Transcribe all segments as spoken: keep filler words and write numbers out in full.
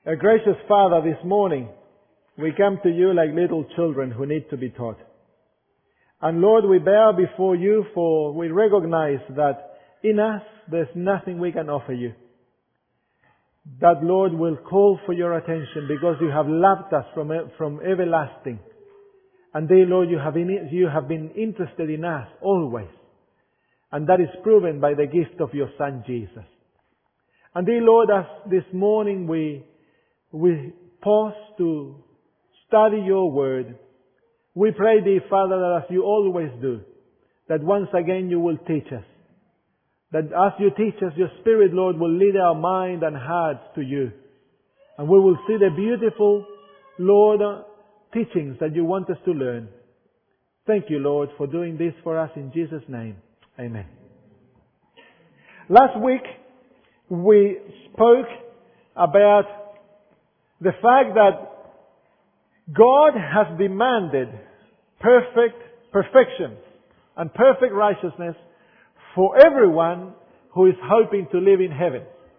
A gracious Father, this morning we come to you like little children who need to be taught. And Lord, we bow before you, for we recognize that in us there's nothing we can offer you. That, Lord, will call for your attention because you have loved us from, from everlasting. And dear Lord, you have, been, you have been interested in us always. And that is proven by the gift of your Son Jesus. And dear Lord, as this morning we, we pause to study your word, we pray, dear Father, that as you always do, that once again you will teach us. That as you teach us, your Spirit, Lord, will lead our mind and hearts to you. And we will see the beautiful, Lord, teachings that you want us to learn. Thank you, Lord, for doing this for us in Jesus' name. Amen. Last week, we spoke about the fact that God has demanded perfect perfection and perfect righteousness for everyone who is hoping to live in heaven.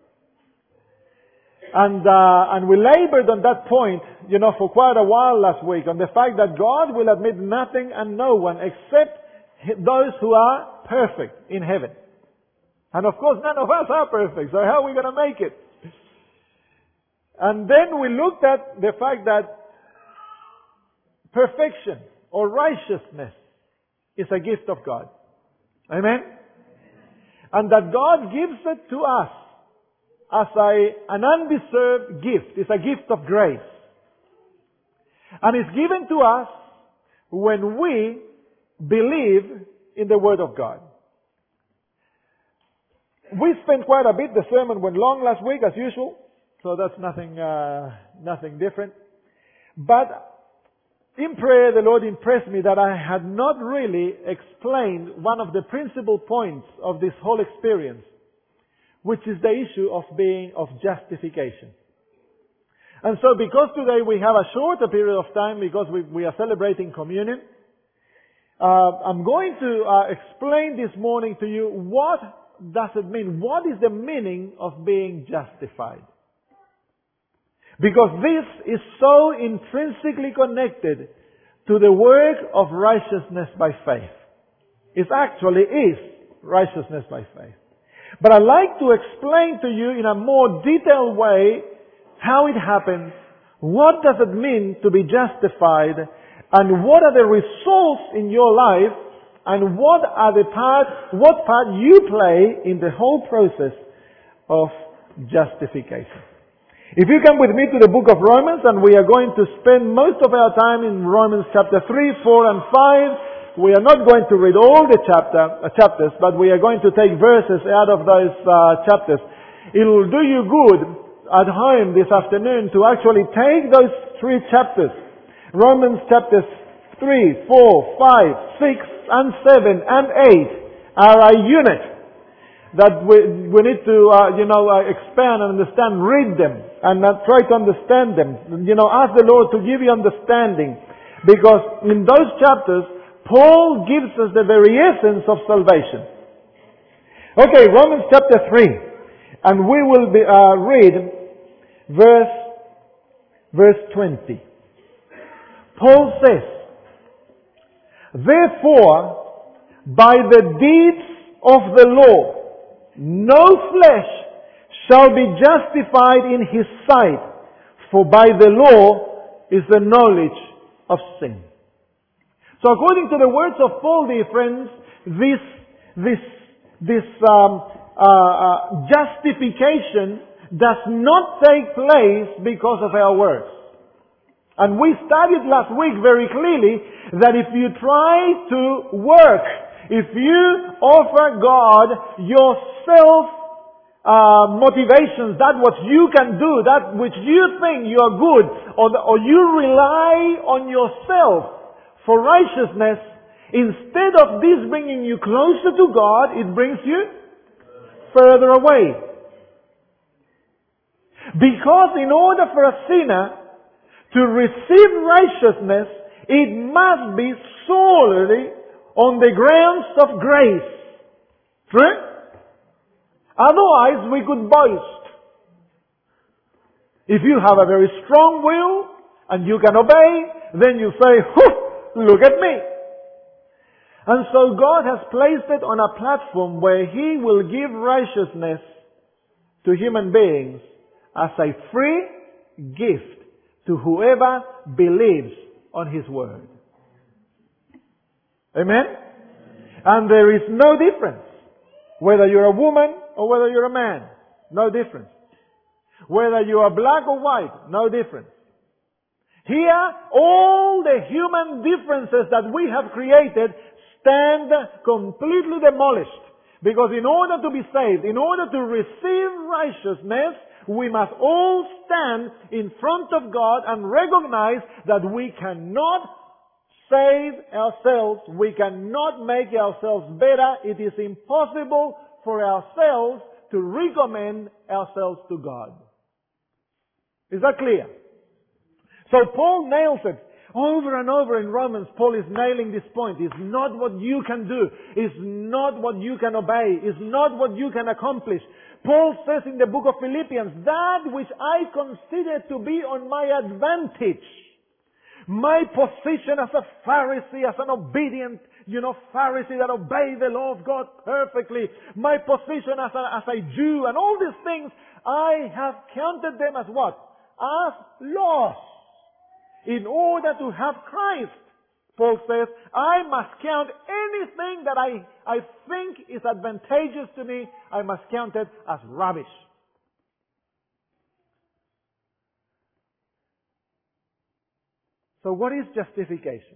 And uh, and we labored on that point, you know, for quite a while last week, on the fact that God will admit nothing and no one except those who are perfect in heaven. And of course, none of us are perfect, so how are we going to make it? And then we looked at the fact that perfection or righteousness is a gift of God. Amen? And that God gives it to us as a, an undeserved gift. It's a gift of grace. And it's given to us when we believe in the Word of God. We spent quite a bit. The sermon went long last week as usual. So that's nothing, uh, nothing different. But in prayer, the Lord impressed me that I had not really explained one of the principal points of this whole experience, which is the issue of being of justification. And so because today we have a shorter period of time because we, we are celebrating communion, uh, I'm going to uh, explain this morning to you what does it mean? What is the meaning of being justified? Because this is so intrinsically connected to the work of righteousness by faith. It actually is righteousness by faith. But I'd like to explain to you in a more detailed way how it happens, what does it mean to be justified, and what are the results in your life, and what are the part, what part you play in the whole process of justification. If you come with me to the book of Romans, and we are going to spend most of our time in Romans chapter three, four and five. We are not going to read all the chapter, uh, chapters, but we are going to take verses out of those uh, chapters. It will do you good at home this afternoon to actually take those three chapters. Romans chapters three, four, five, six and seven and eight are a unit that we, we need to, uh, you know, uh, expand and understand, read them, and uh, try to understand them. You know, ask the Lord to give you understanding. Because in those chapters, Paul gives us the very essence of salvation. Okay, Romans chapter three. And we will be, uh, read verse, verse twenty. Paul says, "Therefore, by the deeds of the law, no flesh shall be justified in his sight, for by the law is the knowledge of sin." So according to the words of Paul, dear friends, this, this, this um, uh, uh, justification does not take place because of our works. And we studied last week very clearly that if you try to work, if you offer God your self uh, motivations, that what you can do, that which you think you are good, or, the, or you rely on yourself for righteousness, instead of this bringing you closer to God, it brings you further away. Because in order for a sinner to receive righteousness, it must be solely on the grounds of grace. True? Otherwise we could boast. If you have a very strong will and you can obey, then you say, "Whew, look at me." And so God has placed it on a platform where He will give righteousness to human beings as a free gift to whoever believes on His word. Amen? And there is no difference whether you're a woman or whether you're a man. No difference. Whether you are black or white, no difference. Here, all the human differences that we have created stand completely demolished. Because in order to be saved, in order to receive righteousness, we must all stand in front of God and recognize that we cannot save ourselves. We cannot make ourselves better. It is impossible for ourselves to recommend ourselves to God. Is that clear? So Paul nails it. Over and over in Romans, Paul is nailing this point. It's not what you can do. It's not what you can obey. It's not what you can accomplish. Paul says in the book of Philippians, that which I consider to be on my advantage, my position as a Pharisee, as an obedient, you know, Pharisee that obey the law of God perfectly, my position as a, as a Jew, and all these things, I have counted them as what? As loss. In order to have Christ, Paul says, I must count anything that I, I think is advantageous to me, I must count it as rubbish. So what is justification?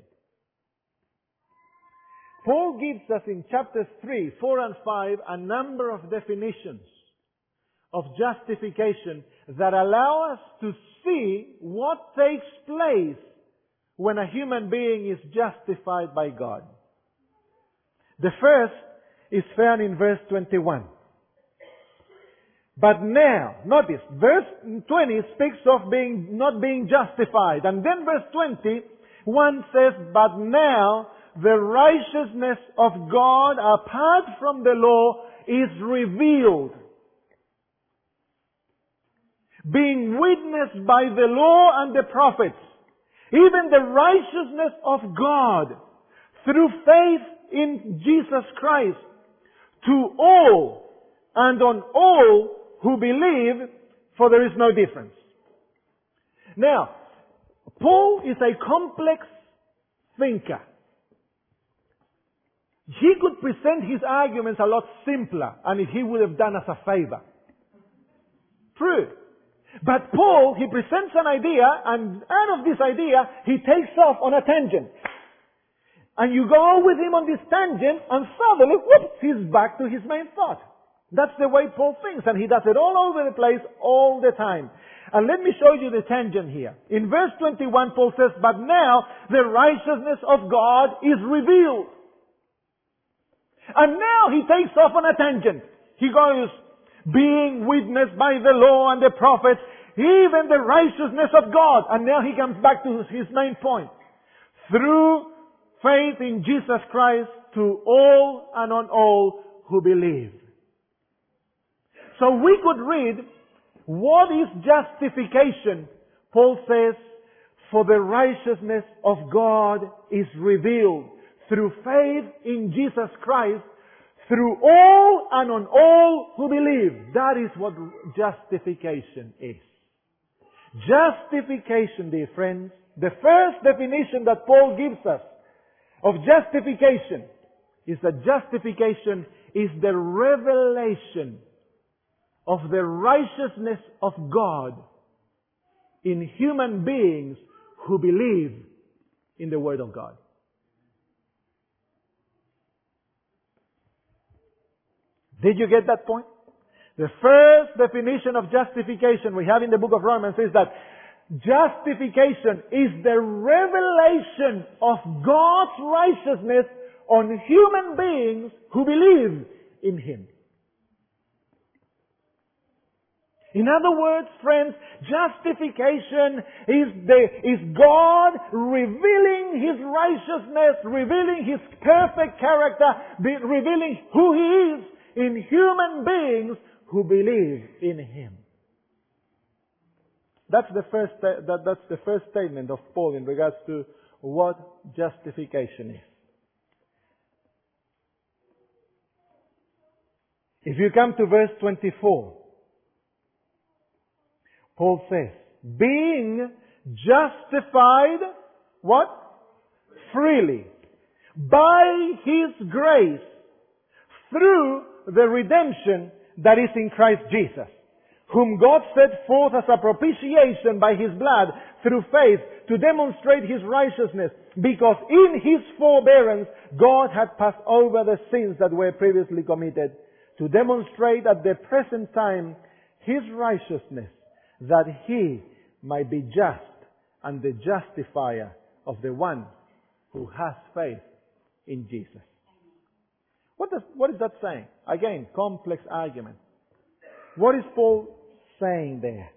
Paul gives us in chapters three, four and five a number of definitions of justification that allow us to see what takes place when a human being is justified by God. The first is found in verse twenty-one. But now, notice, verse twenty speaks of being not being justified. And then verse twenty-one says, but now the righteousness of God apart from the law is revealed, being witnessed by the law and the prophets, even the righteousness of God through faith in Jesus Christ to all and on all who believe, for there is no difference. Now, Paul is a complex thinker. He could present his arguments a lot simpler, and if he would have done us a favor. True. But Paul, he presents an idea, and out of this idea, he takes off on a tangent. And you go with him on this tangent, and suddenly, whoops, he's back to his main thought. That's the way Paul thinks, and he does it all over the place, all the time. And let me show you the tangent here. In verse twenty-one, Paul says, but now the righteousness of God is revealed. And now he takes off on a tangent. He goes, being witnessed by the law and the prophets, even the righteousness of God. And now he comes back to his main point. Through faith in Jesus Christ to all and on all who believe. So we could read, what is justification? Paul says, for the righteousness of God is revealed through faith in Jesus Christ, through all and on all who believe. That is what justification is. Justification, dear friends, the first definition that Paul gives us of justification is that justification is the revelation of the righteousness of God in human beings who believe in the Word of God. Did you get that point? The first definition of justification we have in the book of Romans is that justification is the revelation of God's righteousness on human beings who believe in Him. In other words, friends, justification is the, is God revealing His righteousness, revealing His perfect character, be, revealing who He is in human beings who believe in Him. That's the first, sta- that, that's the first statement of Paul in regards to what justification is. If you come to verse twenty-four, Paul says, being justified, what? Freely. By His grace, through the redemption that is in Christ Jesus, whom God set forth as a propitiation by His blood through faith to demonstrate His righteousness, because in His forbearance God had passed over the sins that were previously committed, to demonstrate at the present time His righteousness, that He might be just and the justifier of the one who has faith in Jesus. What does, what is that saying? Again, complex argument. What is Paul saying there?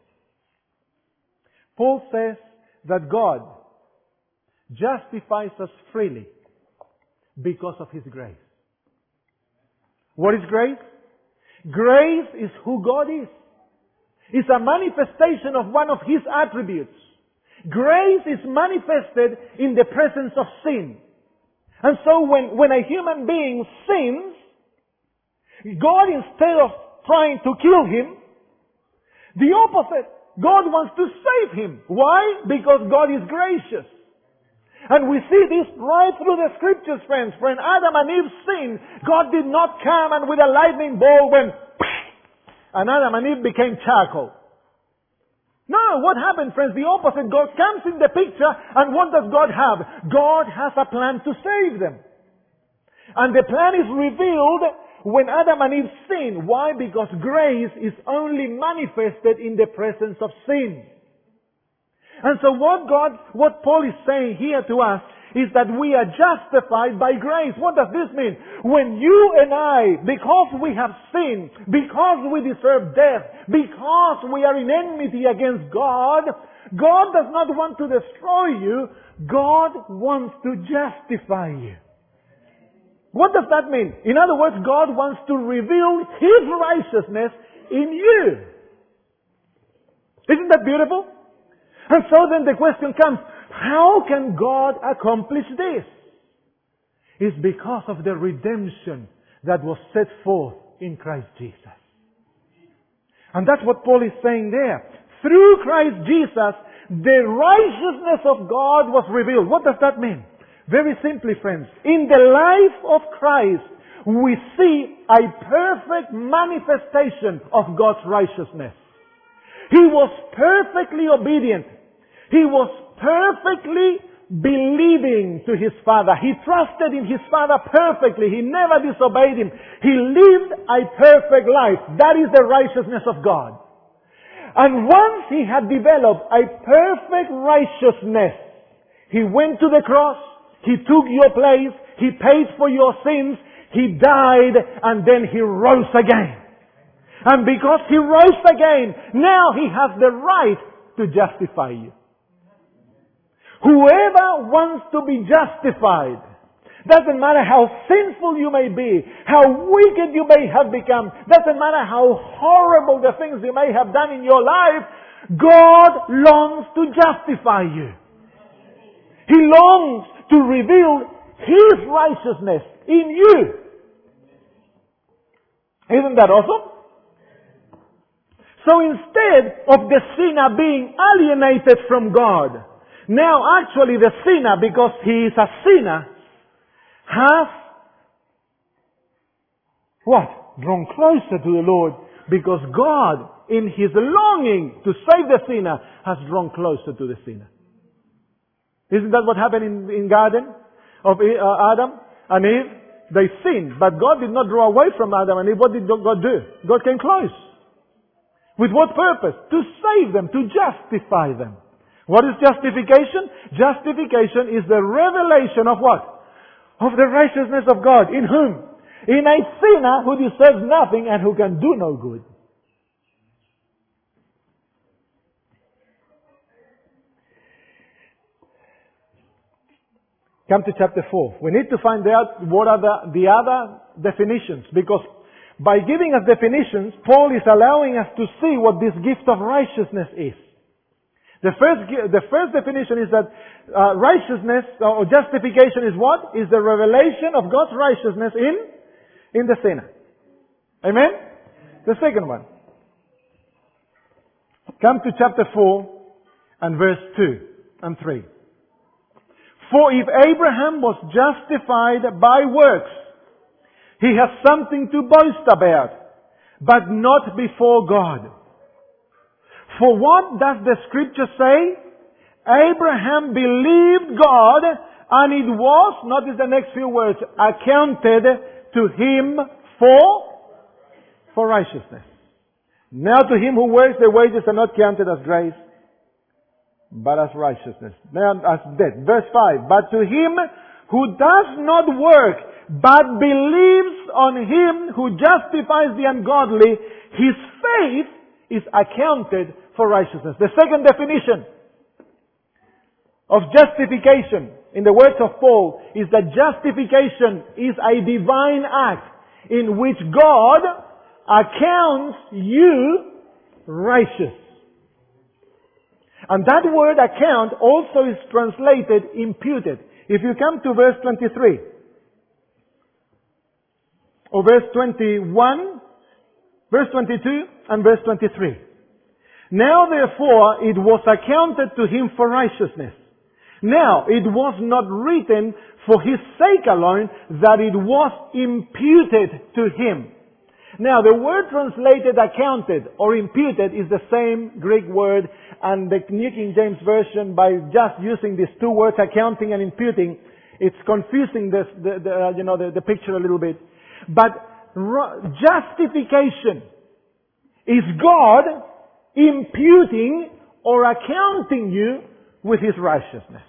Paul says that God justifies us freely because of His grace. What is grace? Grace is who God is. It's a manifestation of one of His attributes. Grace is manifested in the presence of sin. And so when, when a human being sins, God, instead of trying to kill him, the opposite. God wants to save him. Why? Because God is gracious. And we see this right through the scriptures, friends. When Adam and Eve sinned, God did not come and with a lightning bolt went, and Adam and Eve became charcoal. No, what happened, friends? The opposite. God comes in the picture, and what does God have? God has a plan to save them. And the plan is revealed when Adam and Eve sin. Why? Because grace is only manifested in the presence of sin. And so what God, what Paul is saying here to us is that we are justified by grace. What does this mean? When you and I, because we have sinned, because we deserve death, because we are in enmity against God, God does not want to destroy you. God wants to justify you. What does that mean? In other words, God wants to reveal His righteousness in you. Isn't that beautiful? And so then the question comes, how can God accomplish this? It's because of the redemption that was set forth in Christ Jesus. And that's what Paul is saying there. Through Christ Jesus, the righteousness of God was revealed. What does that mean? Very simply, friends, in the life of Christ, we see a perfect manifestation of God's righteousness. He was perfectly obedient. He was perfectly believing to His Father. He trusted in His Father perfectly. He never disobeyed Him. He lived a perfect life. That is the righteousness of God. And once He had developed a perfect righteousness, He went to the cross. He took your place. He paid for your sins. He died, and then He rose again. And because He rose again, now He has the right to justify you. Whoever wants to be justified, doesn't matter how sinful you may be, how wicked you may have become, doesn't matter how horrible the things you may have done in your life, God longs to justify you. He longs to reveal His righteousness in you. Isn't that awesome? So instead of the sinner being alienated from God, now actually the sinner, because he is a sinner, has what? Drawn closer to the Lord, because God, in His longing to save the sinner, has drawn closer to the sinner. Isn't that what happened in, in garden of uh, Adam and Eve? They sinned, but God did not draw away from Adam and Eve. What did God do? God came close. With what purpose? To save them, to justify them. What is justification? Justification is the revelation of what? Of the righteousness of God. In whom? In a sinner who deserves nothing and who can do no good. Come to chapter four. We need to find out what are the, the other definitions, because by giving us definitions, Paul is allowing us to see what this gift of righteousness is. The first, the first definition is that uh, righteousness or justification is what? Is the revelation of God's righteousness in, in the sinner. Amen? The second one. Come to chapter four and verse two and three. For if Abraham was justified by works, he has something to boast about, but not before God. For what does the scripture say? Abraham believed God, and it was, notice the next few words, accounted to him for, for righteousness. Now to him who works, the wages are not counted as grace, but as righteousness. Now as debt. Verse five. But to him who does not work, but believes on him who justifies the ungodly, his faith is accounted for righteousness. The second definition of justification in the words of Paul is that justification is a divine act in which God accounts you righteous. And that word account also is translated imputed. If you come to verse twenty-three or verse twenty-one, verse twenty-two and verse twenty-three. Now therefore it was accounted to him for righteousness. Now it was not written for his sake alone that it was imputed to him. Now the word translated accounted or imputed is the same Greek word, and the New King James Version, by just using these two words, accounting and imputing, it's confusing this, the, the, uh, you know, the, the picture a little bit. But justification is God imputing or accounting you with His righteousness.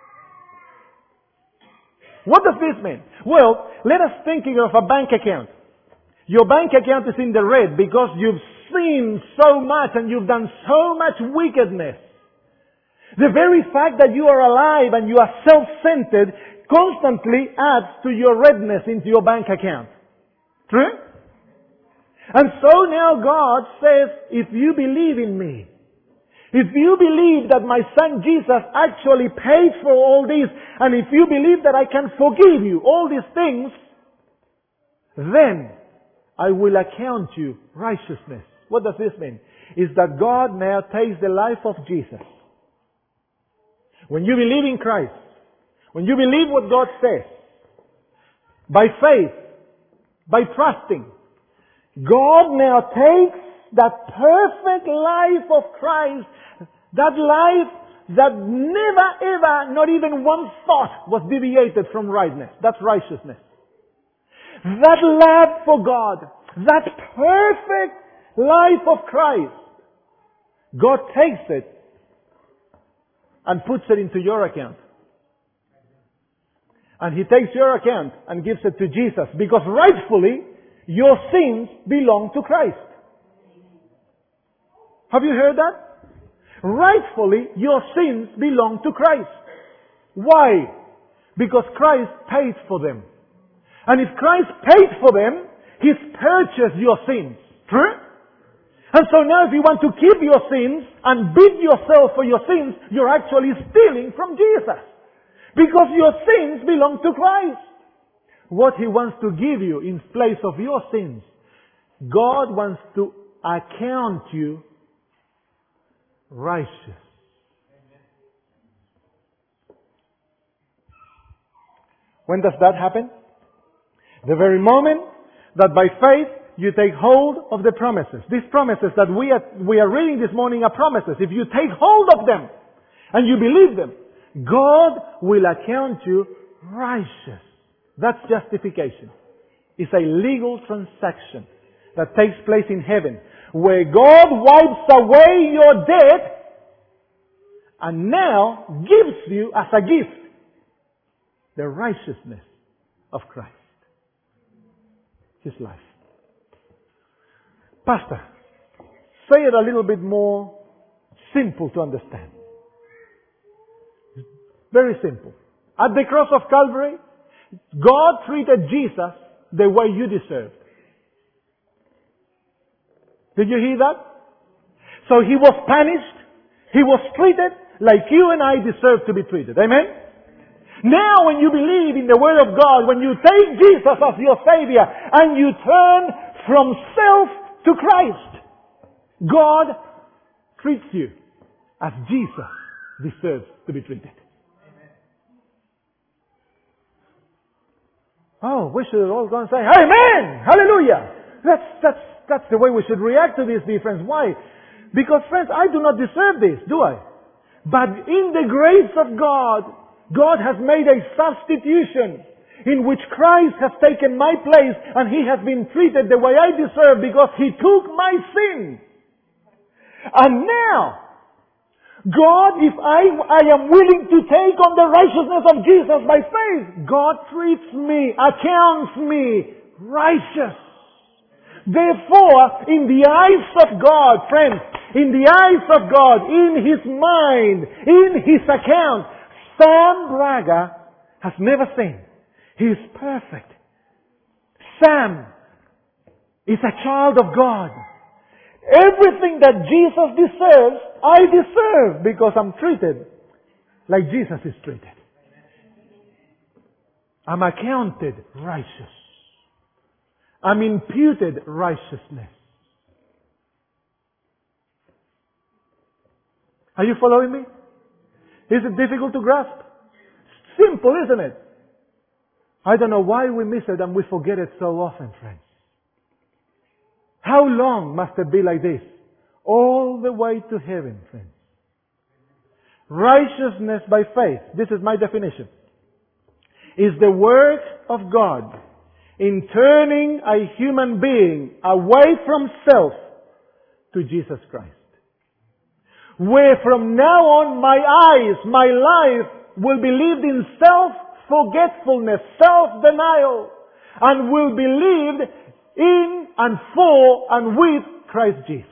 What does this mean? Well, let us think of a bank account. Your bank account is in the red because you've sinned so much and you've done so much wickedness. The very fact that you are alive and you are self-centered constantly adds to your redness into your bank account. True? And so now God says, if you believe in me, if you believe that my son Jesus actually paid for all this, and if you believe that I can forgive you all these things, then I will account you righteousness. What does this mean? Is that God now takes the life of Jesus. When you believe in Christ, when you believe what God says, by faith, by trusting, God now takes that perfect life of Christ, that life that never ever, not even one thought was deviated from rightness. That's righteousness. That love for God, that perfect life of Christ, God takes it and puts it into your account. And He takes your account and gives it to Jesus, because rightfully your sins belong to Christ. Have you heard that? Rightfully your sins belong to Christ. Why? Because Christ paid for them. And if Christ paid for them, He's purchased your sins. True? And so now if you want to keep your sins and beat yourself for your sins, you're actually stealing from Jesus. Because your sins belong to Christ. What He wants to give you in place of your sins, God wants to account you righteous. When does that happen? The very moment that by faith you take hold of the promises. These promises that we are, we are reading this morning are promises. If you take hold of them and you believe them, God will account you righteous. That's justification. It's a legal transaction that takes place in heaven, where God wipes away your debt and now gives you as a gift the righteousness of Christ. His life. Pastor, say it a little bit more simple to understand. Very simple. At the cross of Calvary, God treated Jesus the way you deserved. Did you hear that? So He was punished. He was treated like you and I deserve to be treated. Amen? Now when you believe in the Word of God, when you take Jesus as your Savior and you turn from self to Christ, God treats you as Jesus deserves to be treated. Oh, we should all go and say, Amen! Hallelujah! That's, that's, that's the way we should react to this, dear friends. Why? Because, friends, I do not deserve this, do I? But in the grace of God, God has made a substitution in which Christ has taken my place and He has been treated the way I deserve because He took my sin. And now, God, if I, I am willing to take on the righteousness of Jesus by faith, God treats me, accounts me righteous. Therefore, in the eyes of God, friends, in the eyes of God, in His mind, in His account, Sam Braga has never sinned. He is perfect. Sam is a child of God. Everything that Jesus deserves, I deserve because I'm treated like Jesus is treated. I'm accounted righteous. I'm imputed righteousness. Are you following me? Is it difficult to grasp? Simple, isn't it? I don't know why we miss it and we forget it so often, friends. How long must it be like this? All the way to heaven, friends. Righteousness by faith, this is my definition, is the work of God in turning a human being away from self to Jesus Christ. Where from now on my eyes, my life will be lived in self-forgetfulness, self-denial, and will be lived in and for and with Christ Jesus.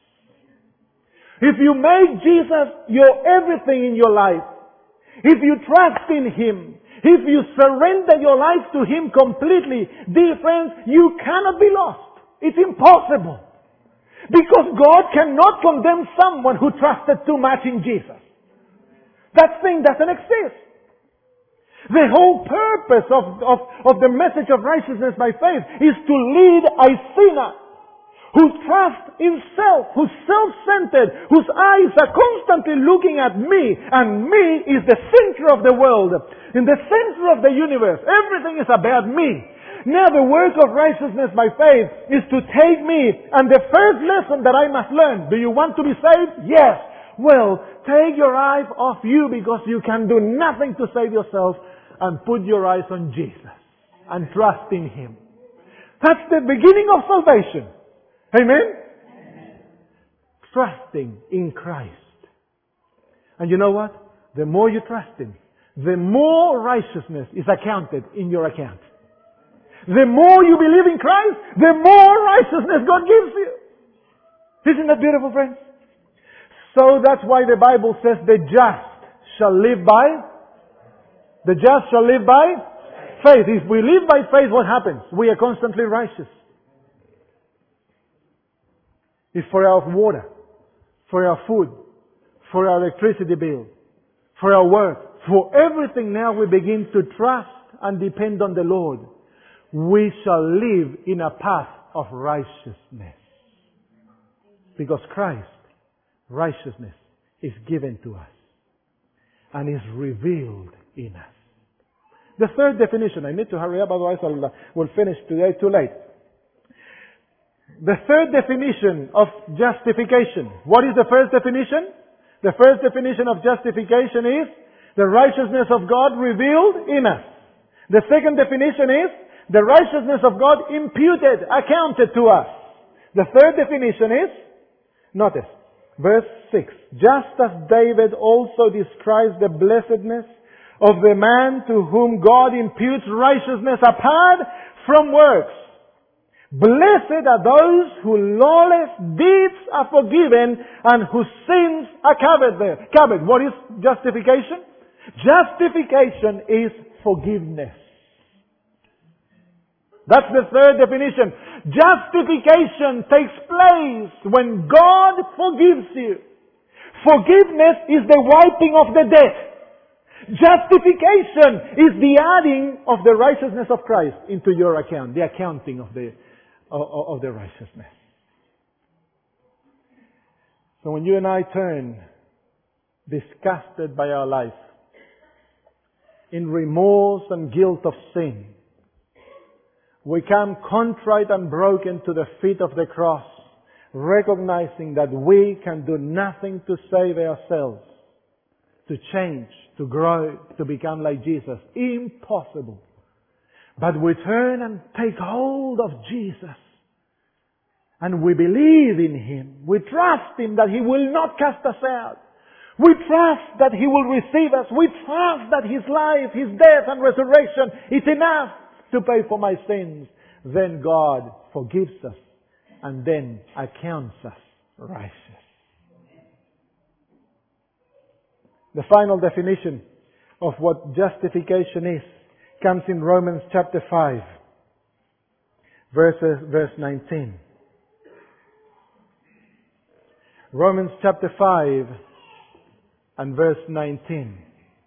If you make Jesus your everything in your life, if you trust in Him, if you surrender your life to Him completely, dear friends, you cannot be lost. It's impossible. Because God cannot condemn someone who trusted too much in Jesus. That thing doesn't exist. The whole purpose of, of, of the message of righteousness by faith is to lead a sinner who trusts in self, who's self-centered, whose eyes are constantly looking at me, and me is the center of the world, in the center of the universe. Everything is about me. Now the work of righteousness by faith is to take me, and the first lesson that I must learn, do you want to be saved? Yes. Well, take your eyes off you because you can do nothing to save yourself, and put your eyes on Jesus and trust in Him. That's the beginning of salvation. Amen? Amen? Trusting in Christ. And you know what? The more you trust Him, the more righteousness is accounted in your account. The more you believe in Christ, the more righteousness God gives you. Isn't that beautiful, friends? So that's why the Bible says the just shall live by, the just shall live by faith. If we live by faith, what happens? We are constantly righteous. It's for our water, for our food, for our electricity bill, for our work, for everything now we begin to trust and depend on the Lord. We shall live in a path of righteousness. Because Christ, righteousness, is given to us and is revealed in us. The third definition, I need to hurry up, otherwise I'll, we'll finish today too late. The third definition of justification. What is the first definition? The first definition of justification is the righteousness of God revealed in us. The second definition is the righteousness of God imputed, accounted to us. The third definition is, notice, verse six. Just as David also describes the blessedness of the man to whom God imputes righteousness apart from works. Blessed are those whose lawless deeds are forgiven and whose sins are covered there. Covered. What is justification? Justification is forgiveness. That's the third definition. Justification takes place when God forgives you. Forgiveness is the wiping of the debt. Justification is the adding of the righteousness of Christ into your account, the accounting of the, of, of the righteousness. So when you and I turn disgusted by our life, in remorse and guilt of sin, we come contrite and broken to the feet of the cross, recognizing that we can do nothing to save ourselves, to change, to grow, to become like Jesus. Impossible. But we turn and take hold of Jesus. And we believe in Him. We trust Him that He will not cast us out. We trust that He will receive us. We trust that His life, His death and resurrection is enough to pay for my sins. Then God forgives us and then accounts us righteous. The final definition of what justification is comes in Romans chapter five, verses, verse nineteen. Romans chapter five and verse nineteen.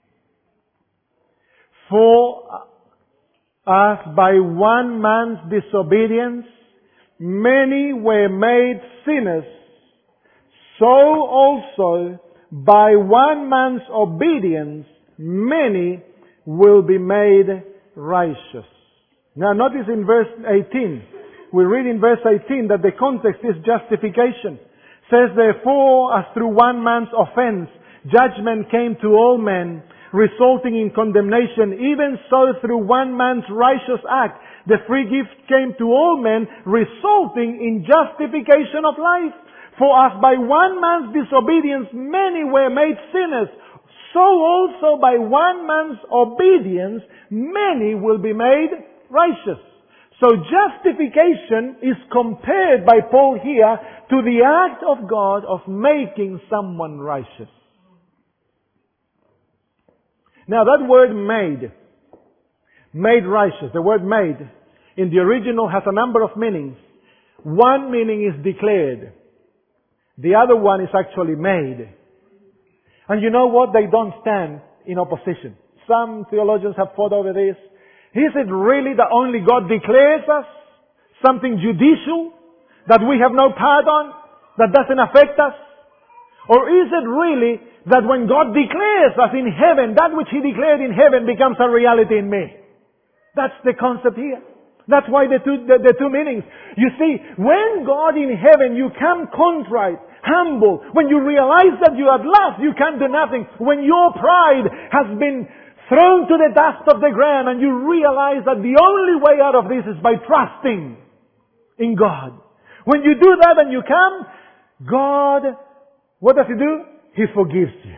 For as by one man's disobedience many were made sinners, so also by one man's obedience many will be made righteous. Now notice in verse eighteen, we read in verse eighteen that the context is justification. It says, therefore, as through one man's offense judgment came to all men, resulting in condemnation, even so through one man's righteous act the free gift came to all men, resulting in justification of life. For as by one man's disobedience many were made sinners, so also by one man's obedience many will be made righteous. So justification is compared by Paul here to the act of God of making someone righteous. Now that word made, made righteous, the word made in the original has a number of meanings. One meaning is declared. The other one is actually made. And you know what? They don't stand in opposition. Some theologians have fought over this. Is it really that only God declares us something judicial that we have no part on, that doesn't affect us? Or is it really that when God declares us in heaven, that which He declared in heaven becomes a reality in me? That's the concept here. That's why the two, the, the two meanings. You see, when God in heaven, you come contrite, humble. When you realize that you are lost, you can do nothing. When your pride has been thrown to the dust of the ground and you realize that the only way out of this is by trusting in God. When you do that and you come, God, what does He do? He forgives you.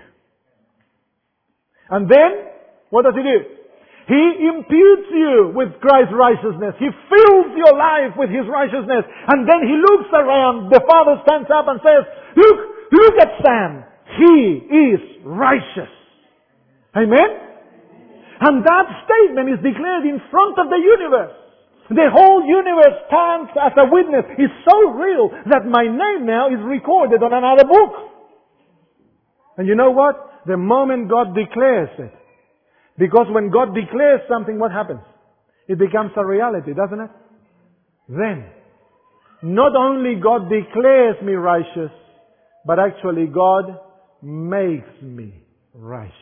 And then, what does He do? He imputes you with Christ's righteousness. He fills your life with His righteousness. And then He looks around. The Father stands up and says, look, look at Sam. He is righteous. Amen? And that statement is declared in front of the universe. The whole universe stands as a witness. It's so real that my name now is recorded on another book. And you know what? The moment God declares it, because when God declares something, what happens? It becomes a reality, doesn't it? Then, not only God declares me righteous, but actually God makes me righteous.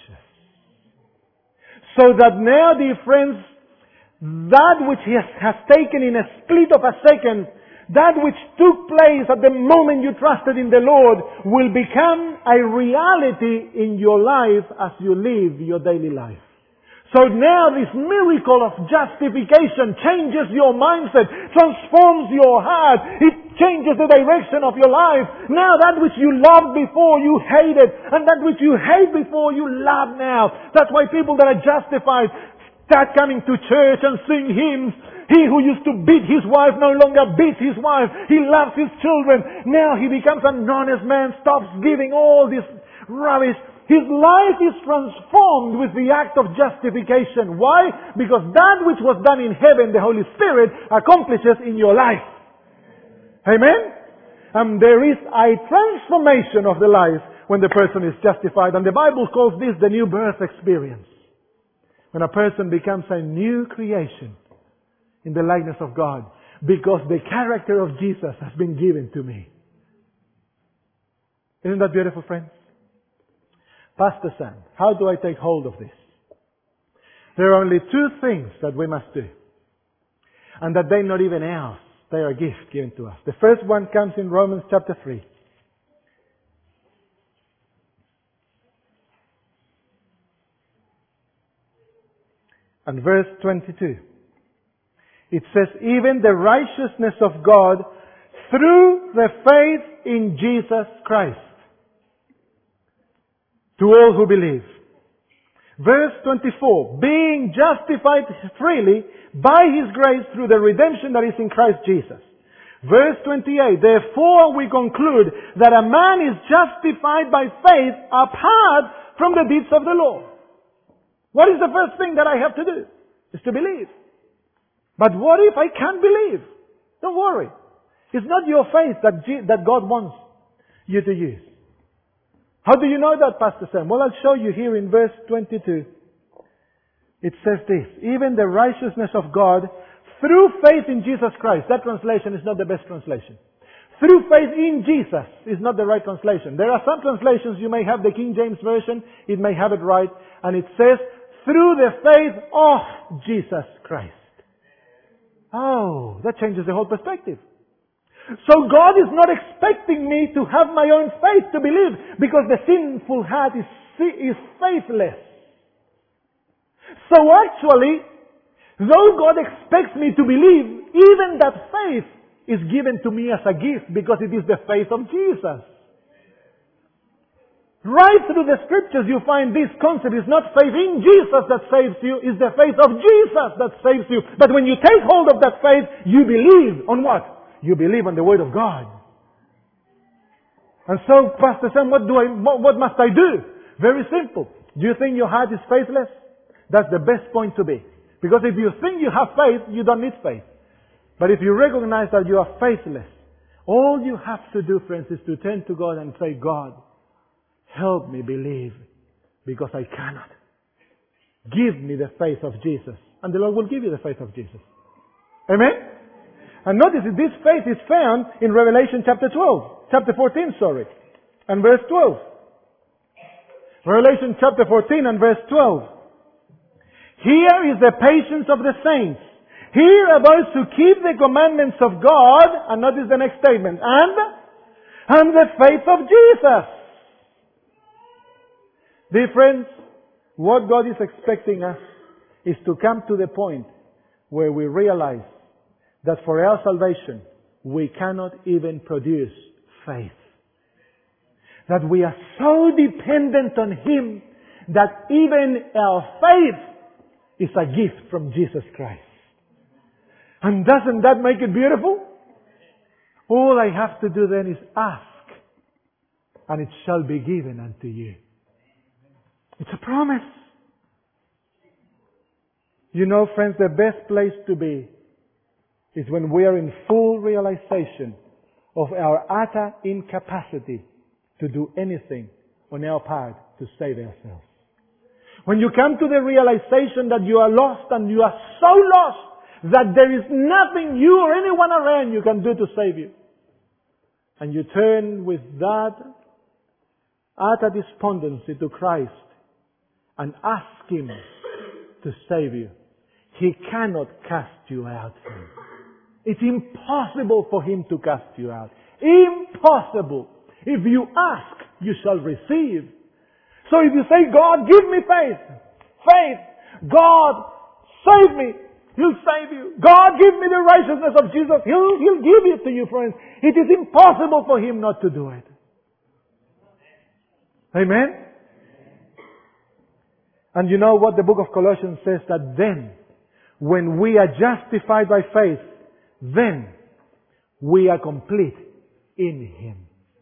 So that now, dear friends, that which He has, has taken in a split of a second, that which took place at the moment you trusted in the Lord, will become a reality in your life as you live your daily life. So now this miracle of justification changes your mindset, transforms your heart. It changes the direction of your life. Now that which you loved before, you hated. And that which you hate before, you love now. That's why people that are justified start coming to church and sing hymns. He who used to beat his wife no longer beats his wife. He loves his children. Now he becomes an honest man, stops giving all this rubbish. His life is transformed with the act of justification. Why? Because that which was done in heaven, the Holy Spirit accomplishes in your life. Amen? And there is a transformation of the life when the person is justified. And the Bible calls this the new birth experience. When a person becomes a new creation in the likeness of God, because the character of Jesus has been given to me. Isn't that beautiful, friends? Pastor Sam, how do I take hold of this? There are only two things that we must do. And that they're not even ours. They are a gift given to us. The first one comes in Romans chapter three. And verse twenty-two. It says, even the righteousness of God through the faith in Jesus Christ, to all who believe. Verse twenty-four, being justified freely by His grace through the redemption that is in Christ Jesus. Verse twenty-eight, therefore we conclude that a man is justified by faith apart from the deeds of the law. What is the first thing that I have to do? Is to believe. But what if I can't believe? Don't worry. It's not your faith that G- that God wants you to use. How do you know that, Pastor Sam? Well, I'll show you here in verse twenty-two. It says this, even the righteousness of God through faith in Jesus Christ. That translation is not the best translation. Through faith in Jesus is not the right translation. There are some translations, you may have the King James Version, it may have it right, and it says, through the faith of Jesus Christ. Oh, that changes the whole perspective. So God is not expecting me to have my own faith to believe, because the sinful heart is, is faithless. So actually, though God expects me to believe, even that faith is given to me as a gift, because it is the faith of Jesus. Right through the scriptures you find this concept. It's not faith in Jesus that saves you, it's the faith of Jesus that saves you. But when you take hold of that faith, you believe on what? You believe on the Word of God. And so, Pastor Sam, what do I, what, what must I do? Very simple. Do you think your heart is faithless? That's the best point to be. Because if you think you have faith, you don't need faith. But if you recognize that you are faithless, all you have to do, friends, is to turn to God and say, God, help me believe, because I cannot. Give me the faith of Jesus. And the Lord will give you the faith of Jesus. Amen? And notice that this faith is found in Revelation chapter twelve. Chapter fourteen, sorry. And verse twelve. Revelation chapter fourteen and verse twelve. Here is the patience of the saints. Here are those who keep the commandments of God. And notice the next statement. And, and the faith of Jesus. Dear friends, what God is expecting us is to come to the point where we realize that for our salvation, we cannot even produce faith. That we are so dependent on Him that even our faith is a gift from Jesus Christ. And doesn't that make it beautiful? All I have to do then is ask, and it shall be given unto you. It's a promise. You know, friends, the best place to be is when we are in full realization of our utter incapacity to do anything on our part to save ourselves. When you come to the realization that you are lost, and you are so lost that there is nothing you or anyone around you can do to save you, and you turn with that utter despondency to Christ and ask Him to save you, He cannot cast you out. It's impossible for Him to cast you out. Impossible. If you ask, you shall receive. So if you say, God, give me faith. Faith. God, save me. He'll save you. God, give me the righteousness of Jesus. He'll, he'll give it to you, friends. It is impossible for Him not to do it. Amen? And you know what the book of Colossians says? That then, when we are justified by faith, then we are complete in Him.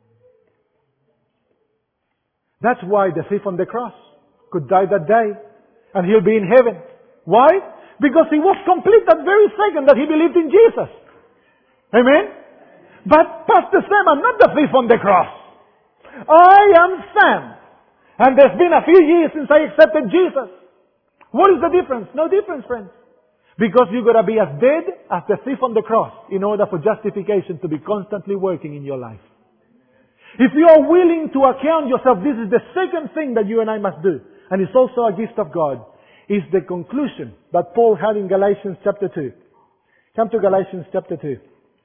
That's why the thief on the cross could die that day and he'll be in heaven. Why? Because he was complete that very second that he believed in Jesus. Amen? But Pastor Sam, I'm not the thief on the cross. I am Sam. And there's been a few years since I accepted Jesus. What is the difference? No difference, friends. Because you've got to be as dead as the thief on the cross in order for justification to be constantly working in your life. If you are willing to account yourself, this is the second thing that you and I must do. And it's also a gift of God. Is the conclusion that Paul had in Galatians chapter two. Come to Galatians chapter two.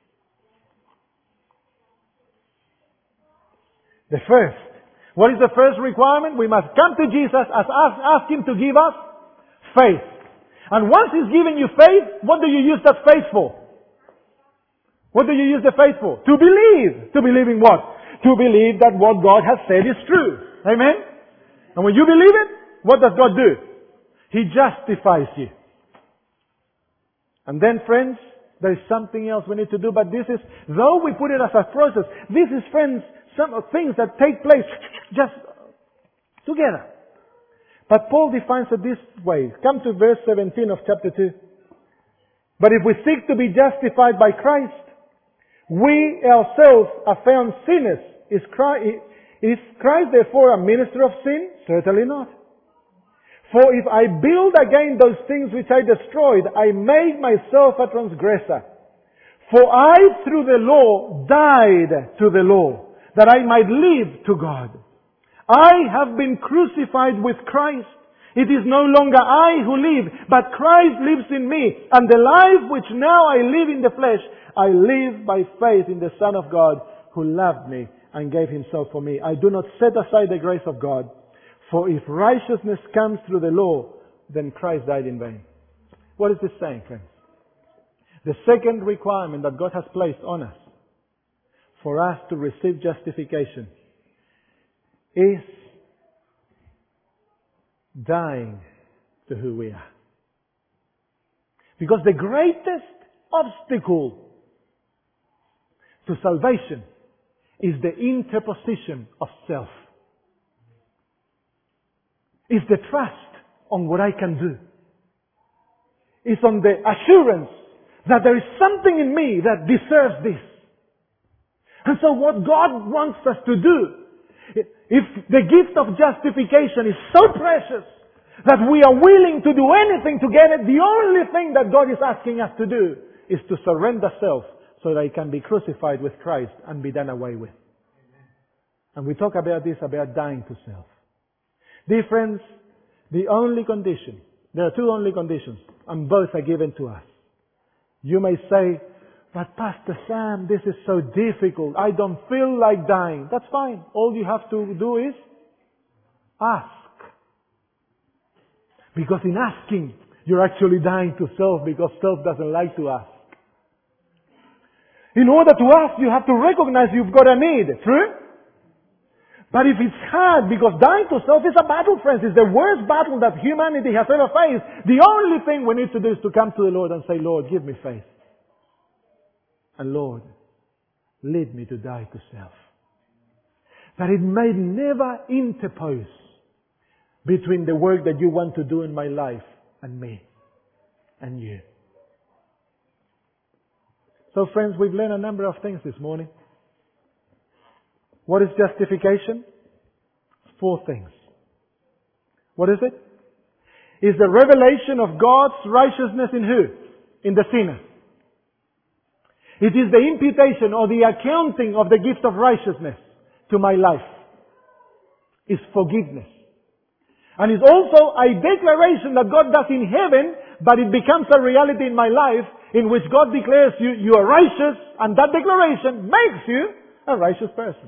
The first. What is the first requirement? We must come to Jesus as ask, ask Him to give us faith. And once He's given you faith, what do you use that faith for? What do you use the faith for? To believe. To believe in what? To believe that what God has said is true. Amen? And when you believe it, what does God do? He justifies you. And then, friends, there is something else we need to do, but this is, though we put it as a process, this is, friends, some things that take place just together. But Paul defines it this way. Come to verse seventeen of chapter two. But if we seek to be justified by Christ, we ourselves are found sinners. Is Christ, is Christ therefore a minister of sin? Certainly not. For if I build again those things which I destroyed, I make myself a transgressor. For I, through the law, died to the law, that I might live to God. I have been crucified with Christ. It is no longer I who live, but Christ lives in me. And the life which now I live in the flesh, I live by faith in the Son of God, who loved me and gave Himself for me. I do not set aside the grace of God. For if righteousness comes through the law, then Christ died in vain. What is this saying, friends? The second requirement that God has placed on us for us to receive justification is dying to who we are. Because the greatest obstacle to salvation is the interposition of self. It's the trust on what I can do. It's on the assurance that there is something in me that deserves this. And so what God wants us to do, if the gift of justification is so precious that we are willing to do anything to get it, the only thing that God is asking us to do is to surrender self so that I can be crucified with Christ and be done away with. And we talk about this, about dying to self. Dear friends, the only condition, there are two only conditions, and both are given to us. You may say, but Pastor Sam, this is so difficult. I don't feel like dying. That's fine. All you have to do is ask. Because in asking, you're actually dying to self, because self doesn't like to ask. In order to ask, you have to recognize you've got a need. True? But if it's hard, because dying to self is a battle, friends. It's the worst battle that humanity has ever faced. The only thing we need to do is to come to the Lord and say, Lord, give me faith. And Lord, lead me to die to self. That it may never interpose between the work that you want to do in my life and me and you. So friends, we've learned a number of things this morning. What is justification? Four things. What is it? It's the revelation of God's righteousness in who? In the sinner. It is the imputation or the accounting of the gift of righteousness to my life. It's forgiveness. And it's also a declaration that God does in heaven, but it becomes a reality in my life in which God declares you, you are righteous, and that declaration makes you a righteous person.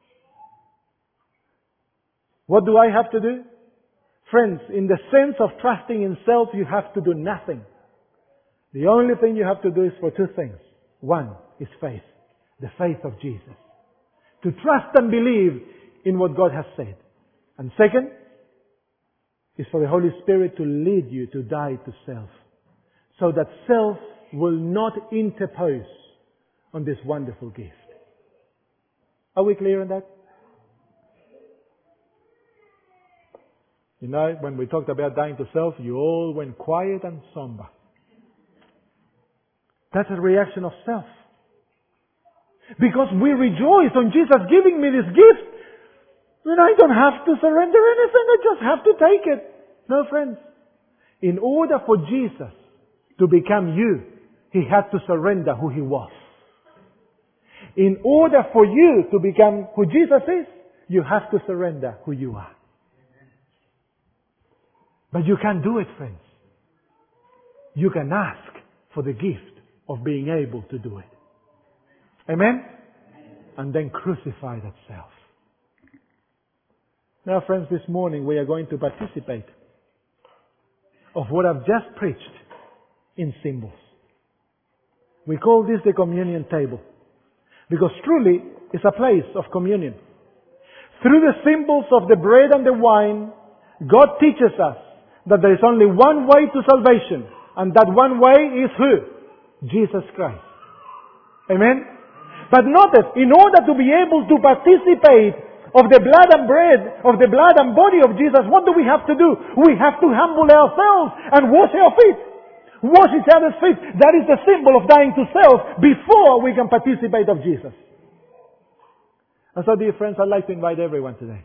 What do I have to do? Friends, in the sense of trusting in self, you have to do nothing. The only thing you have to do is for two things. One is faith. The faith of Jesus. To trust and believe in what God has said. And second is for the Holy Spirit to lead you to die to self. So that self will not interpose on this wonderful gift. Are we clear on that? You know, when we talked about dying to self, you all went quiet and somber. That's a reaction of self. Because we rejoice on Jesus giving me this gift. I mean, I don't have to surrender anything. I just have to take it. No, friends. In order for Jesus to become you, He had to surrender who He was. In order for you to become who Jesus is, you have to surrender who you are. But you can't do it, friends. You can ask for the gift of being able to do it. Amen? And then crucify that self. Now, friends, this morning we are going to participate of what I've just preached in symbols. We call this the communion table. Because truly, it's a place of communion. Through the symbols of the bread and the wine, God teaches us that there is only one way to salvation. And that one way is who? Jesus Christ. Amen? But notice, in order to be able to participate of the blood and bread, of the blood and body of Jesus, what do we have to do? We have to humble ourselves and wash our feet. Wash each other's feet. That is the symbol of dying to self before we can participate of Jesus. And so, dear friends, I'd like to invite everyone today.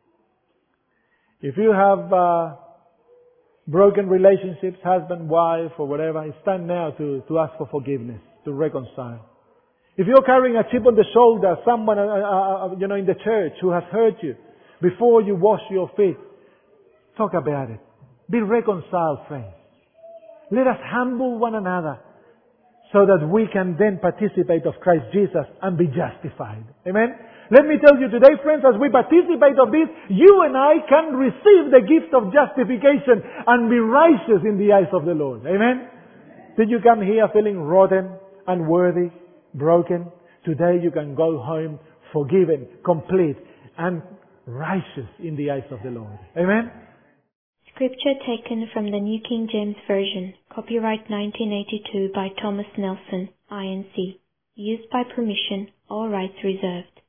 If you have uh, broken relationships, husband, wife, or whatever, it's time now to, to ask for forgiveness, to reconcile. If you're carrying a chip on the shoulder, someone uh, uh, you know in the church who has hurt you, before you wash your feet, talk about it. Be reconciled, friends. Let us humble one another so that we can then participate of Christ Jesus and be justified. Amen? Let me tell you today, friends, as we participate of this, you and I can receive the gift of justification and be righteous in the eyes of the Lord. Amen? Did you come here feeling rotten, unworthy, broken? Today you can go home forgiven, complete, and righteous in the eyes of the Lord. Amen? Scripture taken from the New King James Version, copyright nineteen eighty-two by Thomas Nelson, I N C. Used by permission, all rights reserved.